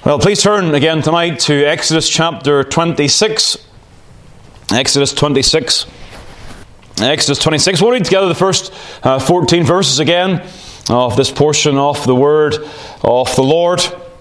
Well, please turn again tonight to Exodus chapter 26. Exodus 26. Exodus 26. We'll read together the first 14 verses again of this portion of the Word of the Lord.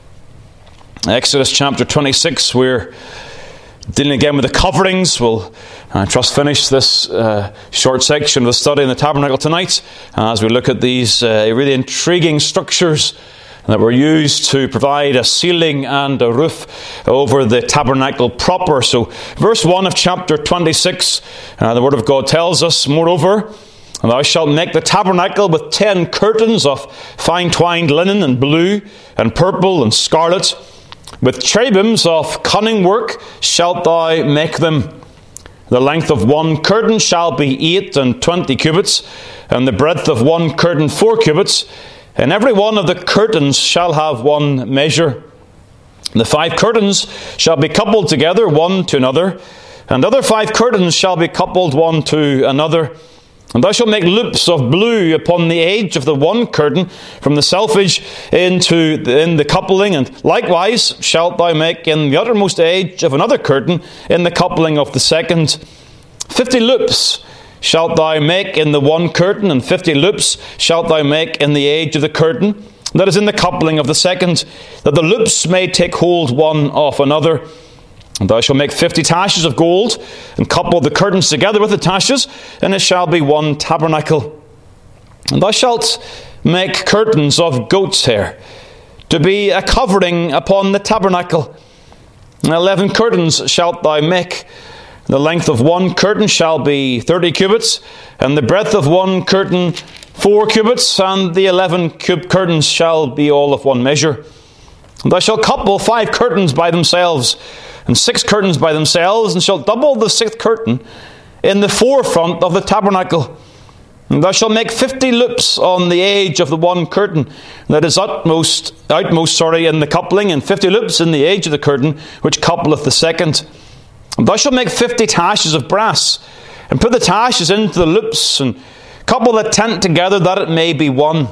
Exodus chapter 26. We're dealing again with the coverings. We'll trust finish this short section of the study in the tabernacle tonight as we look at these really intriguing structures that were used to provide a ceiling and a roof over the tabernacle proper. So, verse 1 of chapter 26, the Word of God tells us, "Moreover, thou shalt make the tabernacle with 10 curtains of fine twined linen and blue and purple and scarlet. With cherubims of cunning work shalt thou make them. The length of one curtain shall be 28 cubits, and the breadth of one curtain 4 cubits. And every one of the curtains shall have one measure. The 5 curtains shall be coupled together one to another, and other 5 curtains shall be coupled one to another. And thou shalt make loops of blue upon the edge of the one curtain from the selfage in the coupling, and likewise shalt thou make in the uttermost edge of another curtain in the coupling of the second. 50 loops shalt thou make in the one curtain, and 50 loops shalt thou make in the edge of the curtain that is in the coupling of the second, that the loops may take hold one of another. And thou shalt make 50 taches of gold, and couple the curtains together with the taches, and it shall be one tabernacle. And thou shalt make curtains of goat's hair, to be a covering upon the tabernacle. And 11 curtains shalt thou make. The length of one curtain shall be 30 cubits, and the breadth of one curtain 4 cubits, and the 11 curtains shall be all of one measure. And thou shalt couple 5 curtains by themselves, and 6 curtains by themselves, and shalt double the 6th curtain in the forefront of the tabernacle. And thou shalt make 50 loops on the edge of the one curtain that is outmost in the coupling, and 50 loops in the edge of the curtain which coupleth the second. And thou shalt make 50 taches of brass, and put the taches into the loops, and couple the tent together that it may be one.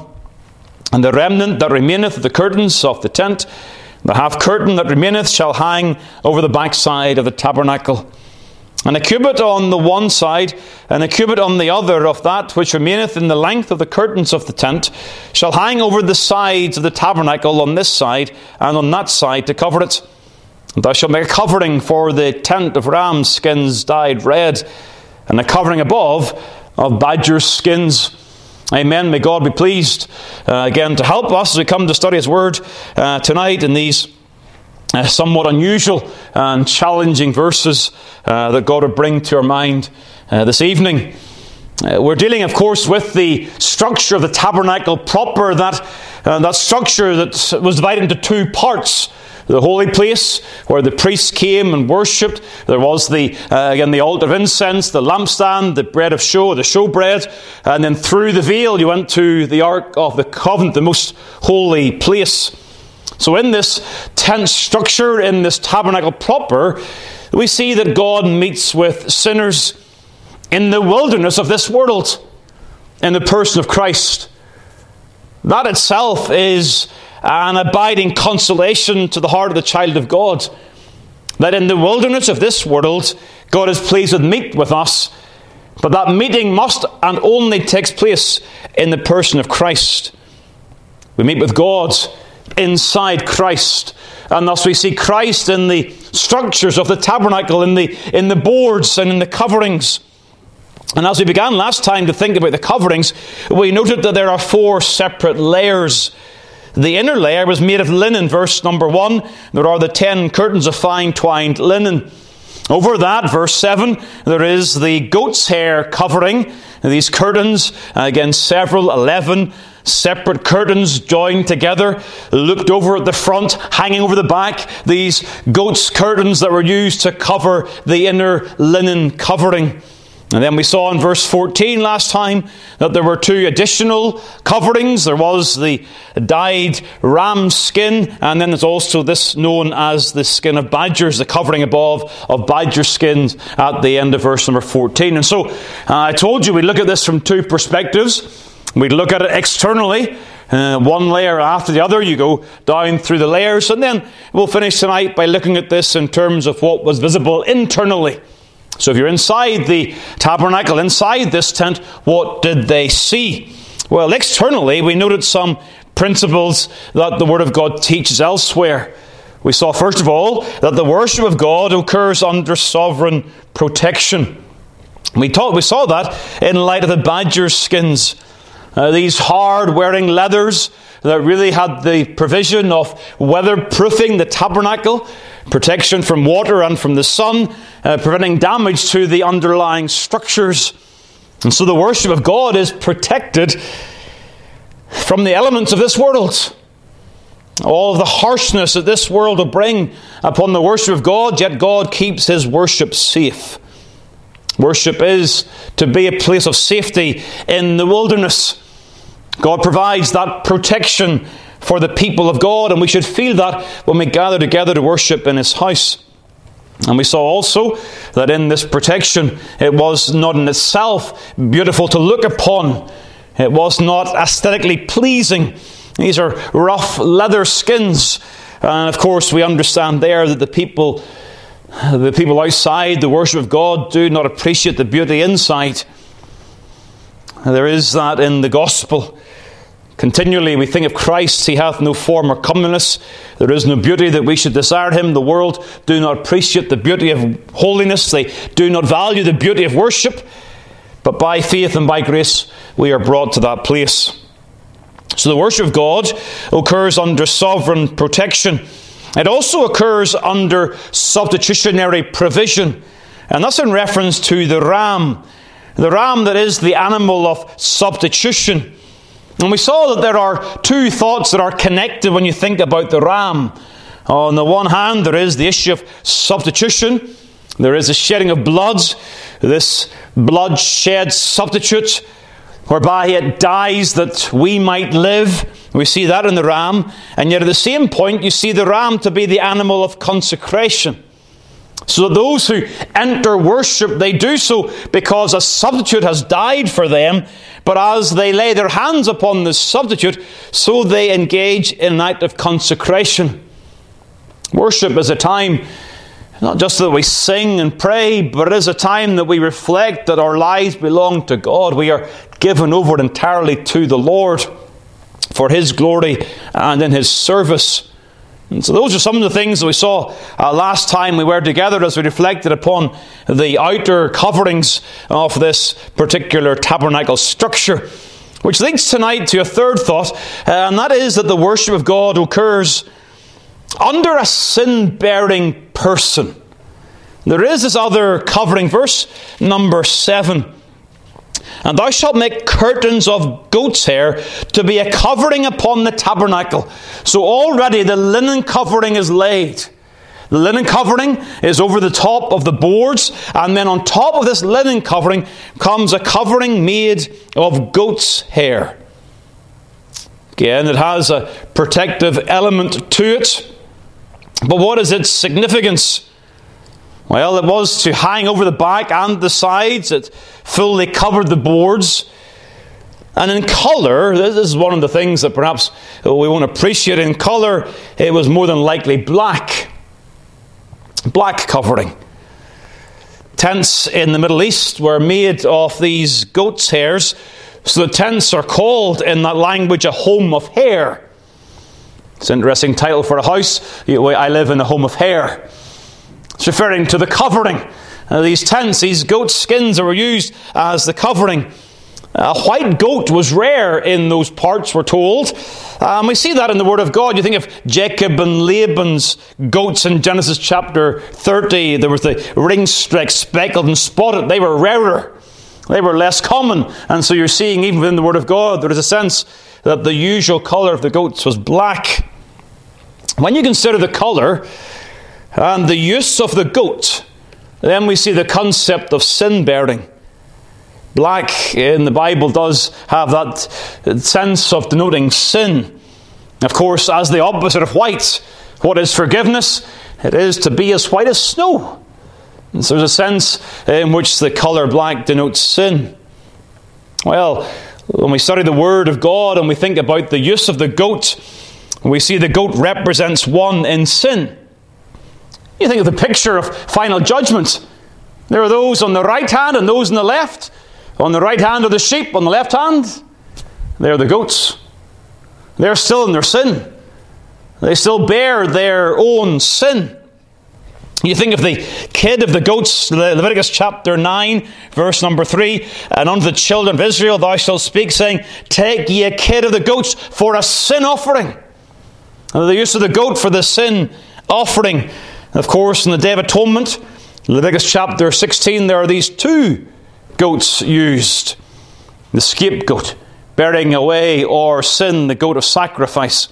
And the remnant that remaineth of the curtains of the tent, the half curtain that remaineth, shall hang over the backside of the tabernacle. And a cubit on the one side, and a cubit on the other of that which remaineth in the length of the curtains of the tent, shall hang over the sides of the tabernacle on this side and on that side to cover it. And thou shalt make a covering for the tent of ram skins dyed red, and a covering above of badger skins." Amen. May God be pleased again to help us as we come to study His Word tonight in these somewhat unusual and challenging verses that God would bring to our mind this evening. We're dealing, of course, with the structure of the tabernacle proper, that structure that was divided into 2 parts. The holy place, where the priests came and worshipped. There was the altar of incense, the lampstand, the bread of show, the showbread. And then through the veil you went to the Ark of the Covenant, the most holy place. So in this tent structure, in this tabernacle proper, we see that God meets with sinners in the wilderness of this world, in the person of Christ. That itself is an abiding consolation to the heart of the child of God, that in the wilderness of this world, God is pleased to meet with us, but that meeting must and only takes place in the person of Christ. We meet with God inside Christ, and thus we see Christ in the structures of the tabernacle, in the boards and in the coverings. And as we began last time to think about the coverings, we noted that there are 4 separate layers. The inner layer was made of linen, verse number 1. There are the 10 curtains of fine twined linen. Over that, verse 7, there is the goat's hair covering. These curtains, again, 11 separate curtains joined together, looped over at the front, hanging over the back. These goat's curtains that were used to cover the inner linen covering. And then we saw in verse 14 last time that there were 2 additional coverings. There was the dyed ram skin, and then there's also this known as the skin of badgers, the covering above of badger skins at the end of verse number 14. And so I told you we look at this from 2 perspectives. We look at it externally, one layer after the other. You go down through the layers, and then we'll finish tonight by looking at this in terms of what was visible internally. So if you're inside the tabernacle, inside this tent, what did they see? Well, externally, we noted some principles that the Word of God teaches elsewhere. We saw, first of all, that the worship of God occurs under sovereign protection. We saw that in light of the badger skins. These hard-wearing leathers that really had the provision of weatherproofing the tabernacle, protection from water and from the sun, preventing damage to the underlying structures. And so the worship of God is protected from the elements of this world. All of the harshness that this world will bring upon the worship of God, yet God keeps His worship safe. Worship is to be a place of safety in the wilderness. God provides that protection for the people of God, and we should feel that when we gather together to worship in His house. And we saw also that in this protection, it was not in itself beautiful to look upon. It was not aesthetically pleasing. These are rough leather skins. And of course, we understand there that the people outside the worship of God do not appreciate the beauty inside. There is that in the gospel. Continually we think of Christ, He hath no form or comeliness. There is no beauty that we should desire Him. The world do not appreciate the beauty of holiness. They do not value the beauty of worship. But by faith and by grace we are brought to that place. So the worship of God occurs under sovereign protection. It also occurs under substitutionary provision. And that's in reference to the ram. The ram that is the animal of substitution. And we saw that there are two thoughts that are connected when you think about the ram. On the one hand, there is the issue of substitution. There is the shedding of blood. This blood shed substitute, whereby it dies that we might live. We see that in the ram. And yet at the same point, you see the ram to be the animal of consecration. So that those who enter worship, they do so because a substitute has died for them. But as they lay their hands upon this substitute, so they engage in an act of consecration. Worship is a time not just that we sing and pray, but it is a time that we reflect that our lives belong to God. We are given over entirely to the Lord for His glory and in His service. And so those are some of the things that we saw last time we were together as we reflected upon the outer coverings of this particular tabernacle structure. Which leads tonight to a third thought, and that is that the worship of God occurs under a sin-bearing person. There is this other covering, verse number 7. And thou shalt make curtains of goat's hair to be a covering upon the tabernacle. So already the linen covering is laid. The linen covering is over the top of the boards, and then on top of this linen covering comes a covering made of goat's hair. Again, it has a protective element to it. But what is its significance? Well, it was to hang over the back and the sides. It fully covered the boards. And in colour, this is one of the things that perhaps we won't appreciate. In colour, it was more than likely black. Black covering. Tents in the Middle East were made of these goat's hairs. So the tents are called in that language a home of hair. It's an interesting title for a house. I live in a home of hair. It's referring to the covering. These tents, these goat skins that were used as the covering. A white goat was rare in those parts, we're told. We see that in the Word of God. You think of Jacob and Laban's goats in Genesis chapter 30. There was the ring-streaked, speckled and spotted. They were rarer. They were less common. And so you're seeing, even within the Word of God, there is a sense that the usual colour of the goats was black. When you consider the colour and the use of the goat, then we see the concept of sin-bearing. Black in the Bible does have that sense of denoting sin. Of course, as the opposite of white, what is forgiveness? It is to be as white as snow. And so there's a sense in which the colour black denotes sin. Well, When we study the Word of God and we think about the use of the goat, we see the goat represents one in sin. You think of the picture of final judgment. There are those on the right hand and those on the left. On the right hand are the sheep, on the left hand, they're the goats. They're still in their sin. They still bear their own sin. You think of the kid of the goats, Leviticus chapter 9, verse number 3, and unto the children of Israel thou shalt speak, saying, take ye a kid of the goats for a sin offering. And the use of the goat for the sin offering. Of course, in the Day of Atonement, Leviticus chapter 16, there are these two goats used. The scapegoat, bearing away our sin, the goat of sacrifice.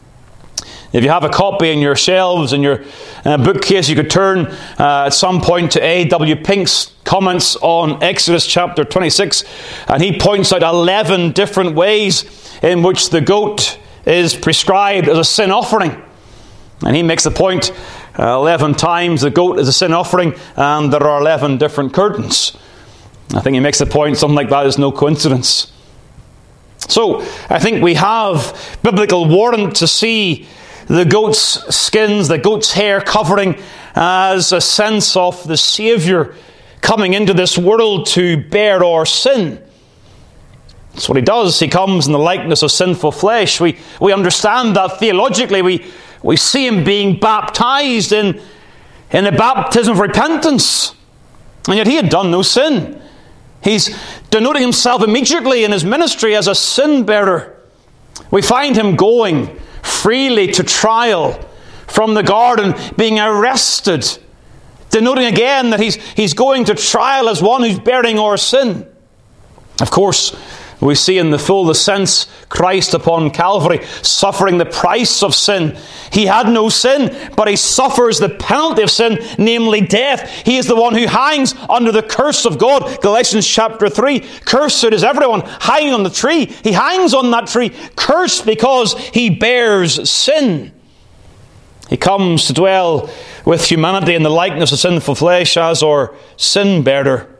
If you have a copy in your shelves, in your bookcase, you could turn at some point to A.W. Pink's comments on Exodus chapter 26, and he points out 11 different ways in which the goat is prescribed as a sin offering. And he makes the point 11 times the goat is a sin offering, and there are 11 different curtains. I think he makes the point something like that is no coincidence. So, I think we have biblical warrant to see the goat's skins, the goat's hair covering as a sense of the Saviour coming into this world to bear our sin. That's what he does. He comes in the likeness of sinful flesh. We understand that theologically. We see him being baptized in a baptism of repentance. And yet he had done no sin. He's denoting himself immediately in his ministry as a sin bearer. We find him going freely to trial from the garden, being arrested, denoting again that he's going to trial as one who's bearing our sin. Of course, we see in the full sense Christ upon Calvary suffering the price of sin. He had no sin, but he suffers the penalty of sin, namely death. He is the one who hangs under the curse of God. Galatians chapter 3, cursed is everyone hanging on the tree. He hangs on that tree, cursed because he bears sin. He comes to dwell with humanity in the likeness of sinful flesh as our sin bearer.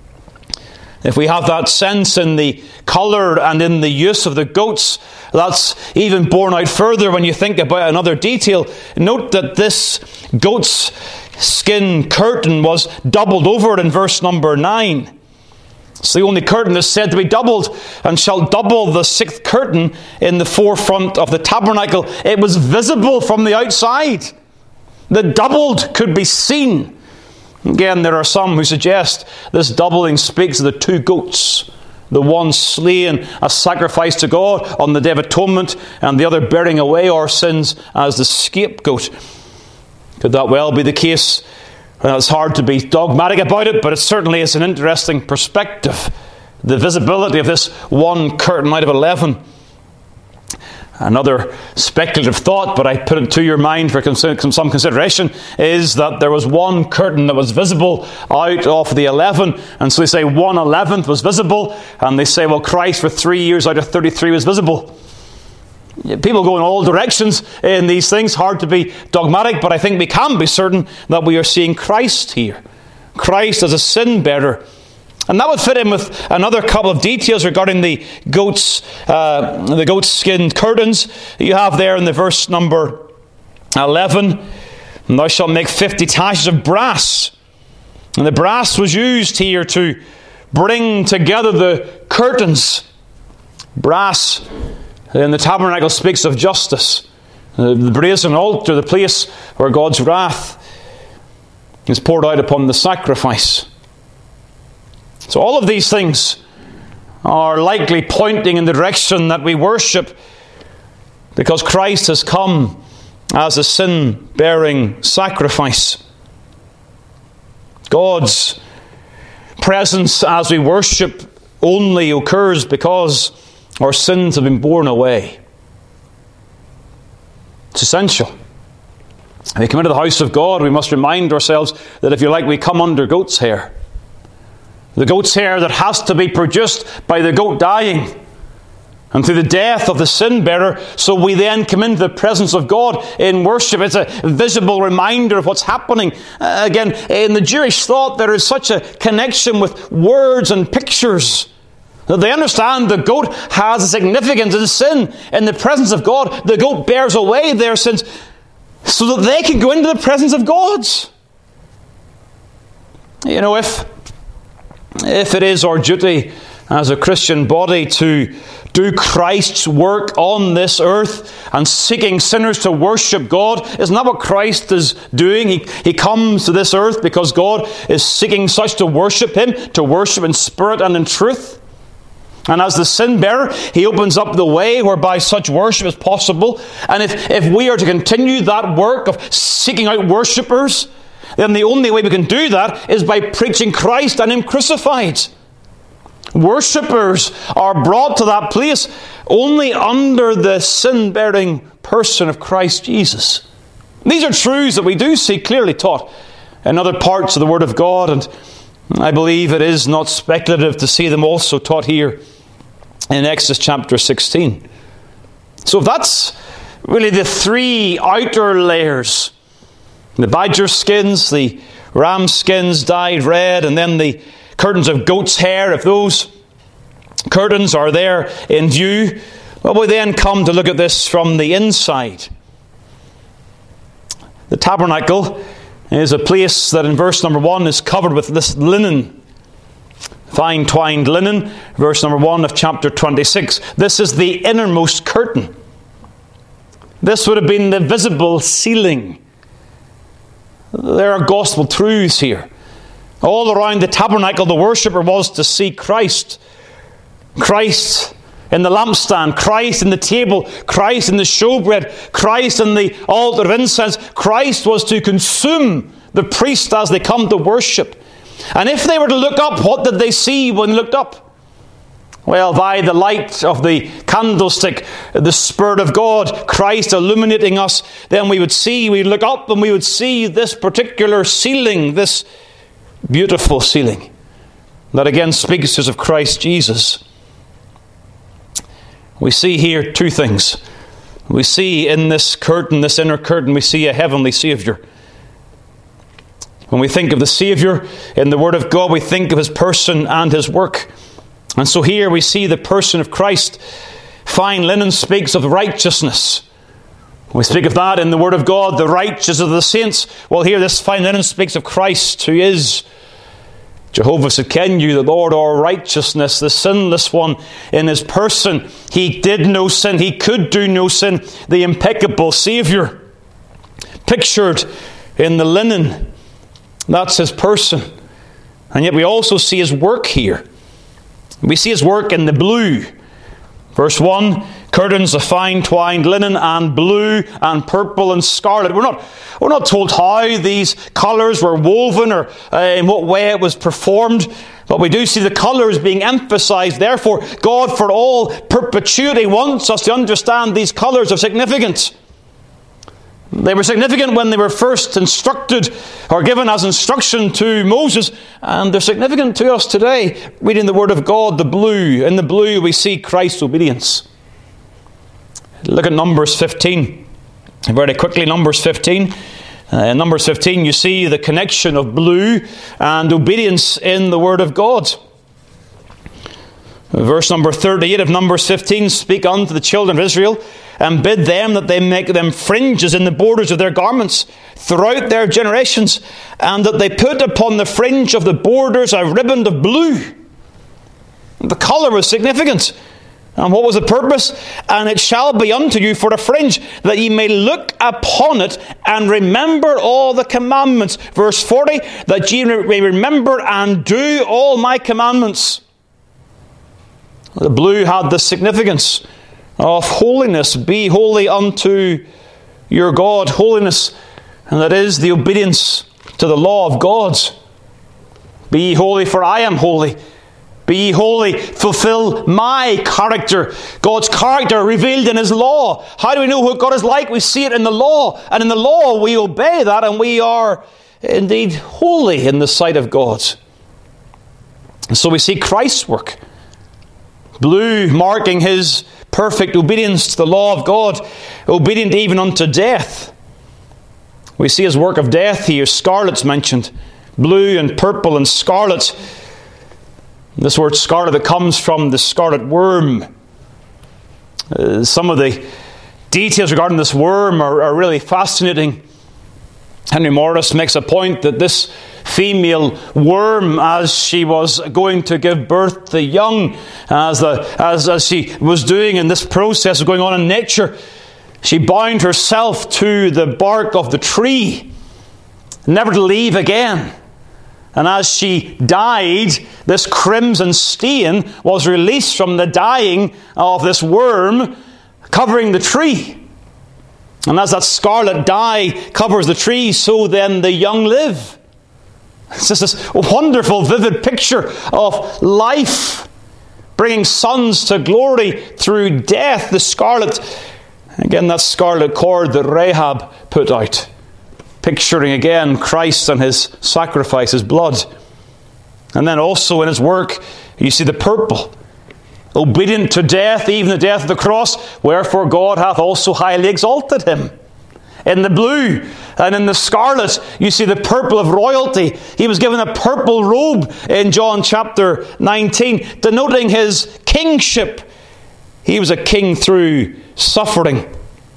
If we have that sense in the colour and in the use of the goats, that's even borne out further when you think about another detail. Note that this goat's skin curtain was doubled over in verse number 9. It's the only curtain that's said to be doubled, and shall double the sixth curtain in the forefront of the tabernacle. It was visible from the outside. The doubled could be seen. Again, there are some who suggest this doubling speaks of the two goats, the one slain as sacrifice to God on the Day of Atonement, and the other bearing away our sins as the scapegoat. Could that well be the case? Well, it's hard to be dogmatic about it, but it certainly is an interesting perspective. The visibility of this one curtain out of 11. Another speculative thought, but I put it to your mind for some consideration, is that there was one curtain that was visible out of the 11. And so they say 1/11 was visible. And they say, well, Christ for 3 years out of 33 was visible. People go in all directions in these things. Hard to be dogmatic, but I think we can be certain that we are seeing Christ here. Christ as a sin bearer. And that would fit in with another couple of details regarding the goat's skin curtains you have there in the verse number 11. And thou shalt make 50 taches of brass. And the brass was used here to bring together the curtains. Brass in the tabernacle speaks of justice. The brazen altar, the place where God's wrath is poured out upon the sacrifice. So all of these things are likely pointing in the direction that we worship, because Christ has come as a sin-bearing sacrifice. God's presence as we worship only occurs because our sins have been borne away. It's essential. When we come into the house of God, we must remind ourselves that, if you like, we come under goat's hair. The goat's hair that has to be produced by the goat dying and through the death of the sin bearer, so we then come into the presence of God in worship. It's a visible reminder of what's happening. Again, in the Jewish thought, there is such a connection with words and pictures. That they understand the goat has a significance in sin. In the presence of God, the goat bears away their sins so that they can go into the presence of God. You know, if it is our duty as a Christian body to do Christ's work on this earth and seeking sinners to worship God, isn't that what Christ is doing? He comes to this earth because God is seeking such to worship Him, to worship in spirit and in truth. And as the sin bearer, He opens up the way whereby such worship is possible. And if we are to continue that work of seeking out worshippers, then the only way we can do that is by preaching Christ and Him crucified. Worshippers are brought to that place only under the sin-bearing person of Christ Jesus. These are truths that we do see clearly taught in other parts of the Word of God, and I believe it is not speculative to see them also taught here in Exodus chapter 16. So that's really the three outer layers. The badger skins, the ram skins dyed red, and then the curtains of goat's hair. If those curtains are there in view, well, we then come to look at this from the inside. The tabernacle is a place that in verse number 1 is covered with this linen, fine twined linen, verse number 1 of chapter 26. This is the innermost curtain. This would have been the visible ceiling. There are gospel truths here. All around the tabernacle, the worshipper was to see Christ. Christ in the lampstand, Christ in the table, Christ in the showbread, Christ in the altar of incense. Christ was to consume the priest as they come to worship. And if they were to look up, what did they see when they looked up? Well, by the light of the candlestick, the Spirit of God, Christ illuminating us, then we'd look up and we would see this particular ceiling, this beautiful ceiling, that again speaks to us of Christ Jesus. We see here two things. We see in this curtain, this inner curtain, we see a heavenly Saviour. When we think of the Saviour in the Word of God, we think of His person and His work. And so here we see the person of Christ. Fine linen speaks of righteousness. We speak of that in the Word of God, the righteous of the saints. Well, here this fine linen speaks of Christ, who is Jehovah Tsidkenu, the Lord our righteousness, the sinless one in His person. He did no sin. He could do no sin. The impeccable Saviour, pictured in the linen. That's His person. And yet we also see His work here. We see His work in the blue. Verse 1, curtains of fine twined linen and blue and purple and scarlet. We're not told how these colours were woven or in what way it was performed. But we do see the colours being emphasised. Therefore, God for all perpetuity wants us to understand these colours of significance. They were significant when they were first instructed or given as instruction to Moses, and they're significant to us today. Reading the Word of God, the blue. In the blue we see Christ's obedience. Look at Numbers 15. Very quickly, Numbers 15. In Numbers 15 you see the connection of blue and obedience in the Word of God. Verse number 38 of Numbers 15, speak unto the children of Israel, and bid them that they make them fringes in the borders of their garments throughout their generations, and that they put upon the fringe of the borders a riband of blue. The colour was significant. And what was the purpose? And it shall be unto you for a fringe, that ye may look upon it and remember all the commandments. Verse 40, that ye may remember and do all my commandments. The blue had the significance of holiness. Be holy unto your God. Holiness, and that is the obedience to the law of God. Be holy, for I am holy. Be holy, fulfill my character. God's character revealed in His law. How do we know what God is like? We see it in the law. And in the law we obey that, and we are indeed holy in the sight of God. And so we see Christ's work. Blue marking His perfect obedience to the law of God, obedient even unto death. We see His work of death here. Scarlet's mentioned. Blue and purple and scarlet. This word scarlet that comes from the scarlet worm. Some of the details regarding this worm are really fascinating. Henry Morris makes a point that this female worm, as she was going to give birth to young, as she was doing in this process going on in nature, she bound herself to the bark of the tree, never to leave again. And as she died, this crimson stain was released from the dying of this worm covering the tree. And as that scarlet dye covers the tree, so then the young live. It's just this wonderful, vivid picture of life, bringing sons to glory through death. The scarlet, again, that scarlet cord that Rahab put out, picturing again Christ and his sacrifice, his blood. And then also in his work, you see the purple, obedient to death, even the death of the cross, wherefore God hath also highly exalted him. In the blue and in the scarlet, you see the purple of royalty. He was given a purple robe in John chapter 19, denoting his kingship. He was a king through suffering.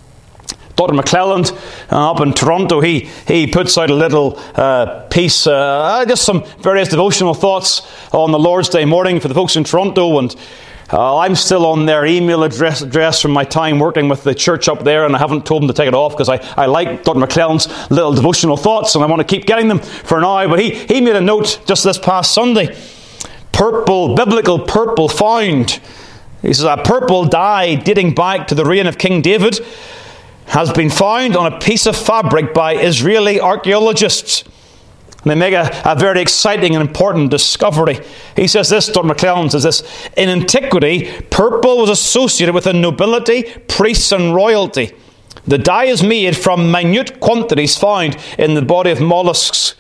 Dr. McClelland up in Toronto, he puts out a little piece, just some various devotional thoughts on the Lord's Day morning for the folks in Toronto, and I'm still on their email address from my time working with the church up there, and I haven't told them to take it off because I like Dr. McClelland's little devotional thoughts and I want to keep getting them for now. But he made a note just this past Sunday. Purple, biblical purple found. He says, a purple dye dating back to the reign of King David has been found on a piece of fabric by Israeli archaeologists. And they make a very exciting and important discovery. He says this, Dr. McClelland says this, in antiquity, purple was associated with the nobility, priests and royalty. The dye is made from minute quantities found in the body of mollusks.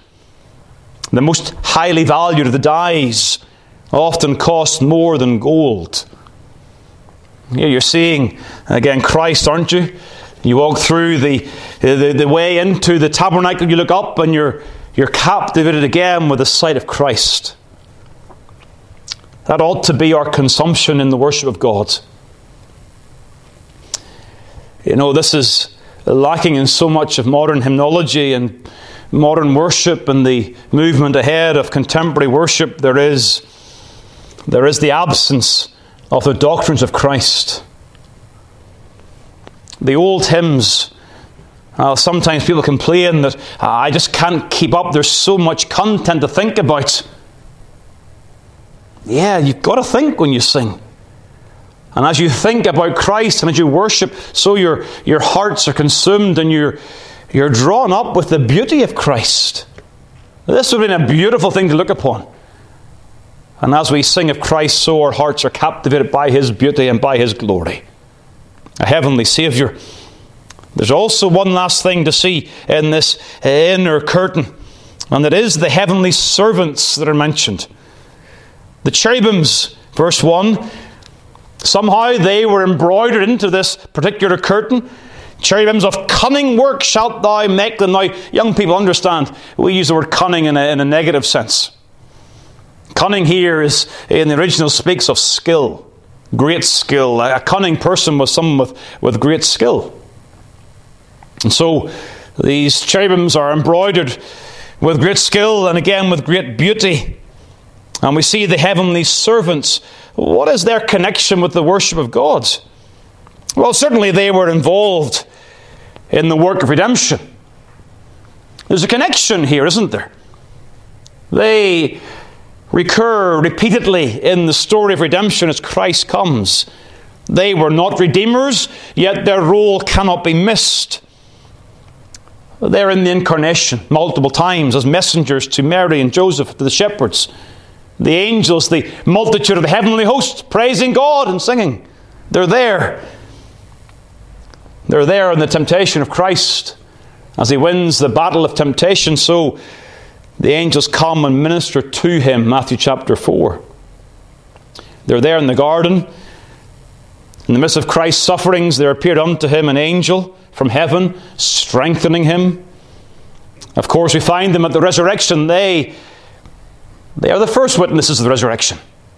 The most highly valued of the dyes often cost more than gold. Here you're seeing, again, Christ, aren't you? You walk through the way into the tabernacle, you look up and you're captivated again with the sight of Christ. That ought to be our consumption in the worship of God. You know, this is lacking in so much of modern hymnology and modern worship and the movement ahead of contemporary worship. There is the absence of the doctrines of Christ. The old hymns, sometimes people complain that I just can't keep up. There's so much content to think about. Yeah, you've got to think when you sing. And as you think about Christ and as you worship, so your hearts are consumed and you're drawn up with the beauty of Christ. This would have been a beautiful thing to look upon. And as we sing of Christ, so our hearts are captivated by his beauty and by his glory. A heavenly Saviour. There's also one last thing to see in this inner curtain, and it is the heavenly servants that are mentioned. The cherubims, verse 1, somehow they were embroidered into this particular curtain. Cherubims of cunning work shalt thou make them. Now, young people understand, we use the word cunning in a negative sense. Cunning here is, in the original, speaks of skill. Great skill. A cunning person was someone with great skill. And so these cherubims are embroidered with great skill and again with great beauty. And we see the heavenly servants. What is their connection with the worship of God? Well, certainly they were involved in the work of redemption. There's a connection here, isn't there? They recur repeatedly in the story of redemption as Christ comes. They were not redeemers, yet their role cannot be missed. They're in the incarnation multiple times as messengers to Mary and Joseph, to the shepherds, the angels, the multitude of the heavenly host, praising God and singing. They're there. They're there in the temptation of Christ. As he wins the battle of temptation, so the angels come and minister to him, Matthew chapter 4. They're there in the garden. In the midst of Christ's sufferings, there appeared unto him an angel from heaven, strengthening him. Of course, we find them at the resurrection. They are the first witnesses of the resurrection.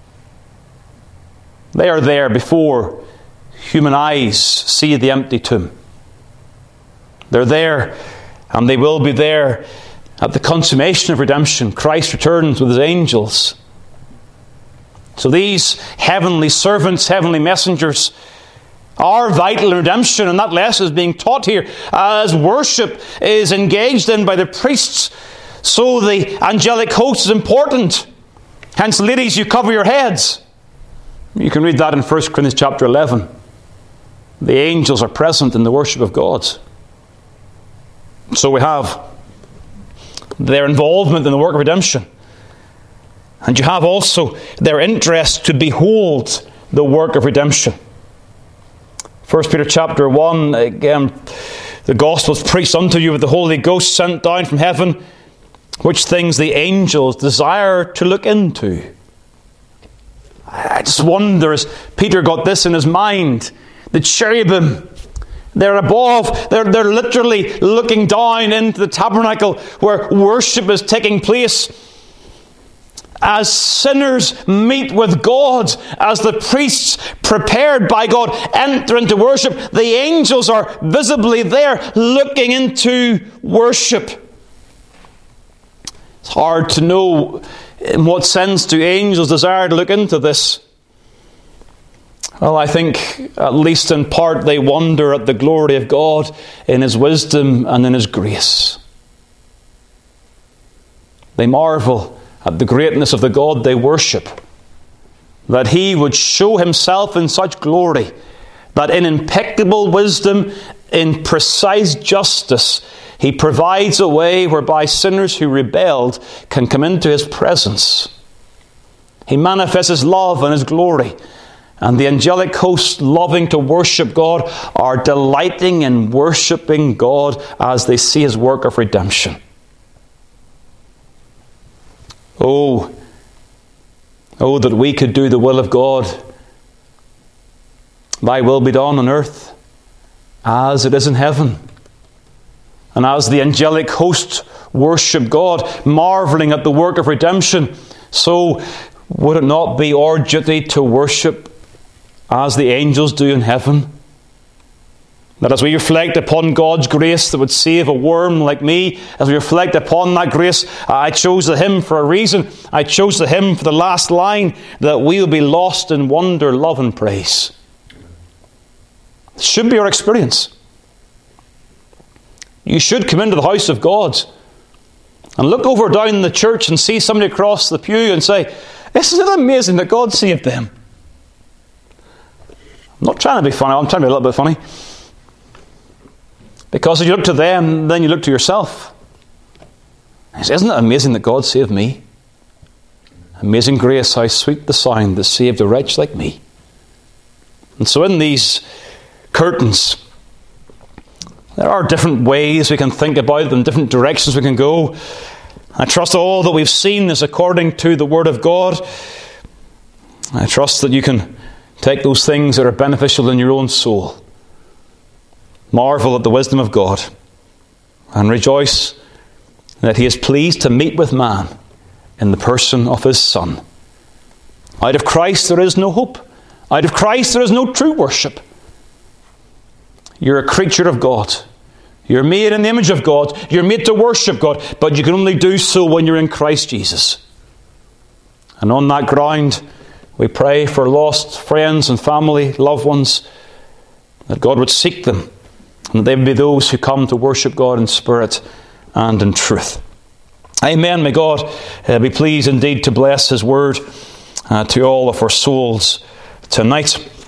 They are there before human eyes see the empty tomb. They're there, and they will be there at the consummation of redemption. Christ returns with his angels. So these heavenly servants, heavenly messengers, are vital in redemption, and that lesson is being taught here. As worship is engaged in by the priests, so the angelic host is important. Hence, ladies, you cover your heads. You can read that in 1 Corinthians chapter 11. The angels are present in the worship of God. So we have their involvement in the work of redemption. And you have also their interest to behold the work of redemption. 1 Peter chapter 1, again, the gospel is preached unto you with the Holy Ghost sent down from heaven, which things the angels desire to look into. I just wonder, as Peter got this in his mind, the cherubim, they're above, they're literally looking down into the tabernacle where worship is taking place. As sinners meet with God, as the priests prepared by God enter into worship, the angels are visibly there looking into worship. It's hard to know in what sense do angels desire to look into this. Well, I think, at least in part, they wonder at the glory of God in his wisdom and in his grace. They marvel at the greatness of the God they worship, that he would show himself in such glory, that in impeccable wisdom, in precise justice, he provides a way whereby sinners who rebelled can come into his presence. He manifests his love and his glory, and the angelic hosts, loving to worship God, are delighting in worshipping God as they see his work of redemption. Oh, that we could do the will of God. Thy will be done on earth as it is in heaven. And as the angelic host worship God, marveling at the work of redemption, so would it not be our duty to worship as the angels do in heaven? That as we reflect upon God's grace that would save a worm like me, as we reflect upon that grace, I chose the hymn for a reason. I chose the hymn for the last line, that we will be lost in wonder, love and praise. It should be our experience. You should come into the house of God and look over down the church and see somebody across the pew and say, isn't it amazing that God saved them? I'm not trying to be funny, I'm trying to be a little bit funny. Because if you look to them, then you look to yourself. Isn't it amazing that God saved me? Amazing grace, how sweet the sound that saved a wretch like me. And so in these curtains, there are different ways we can think about them, different directions we can go. I trust all that we've seen is according to the Word of God. I trust that you can take those things that are beneficial in your own soul. Marvel at the wisdom of God and rejoice that he is pleased to meet with man in the person of his Son. Out of Christ there is no hope. Out of Christ there is no true worship. You're a creature of God. You're made in the image of God. You're made to worship God, but you can only do so when you're in Christ Jesus. And on that ground, we pray for lost friends and family, loved ones, that God would seek them, and they would be those who come to worship God in spirit and in truth. Amen. May God be pleased indeed to bless his word to all of our souls tonight.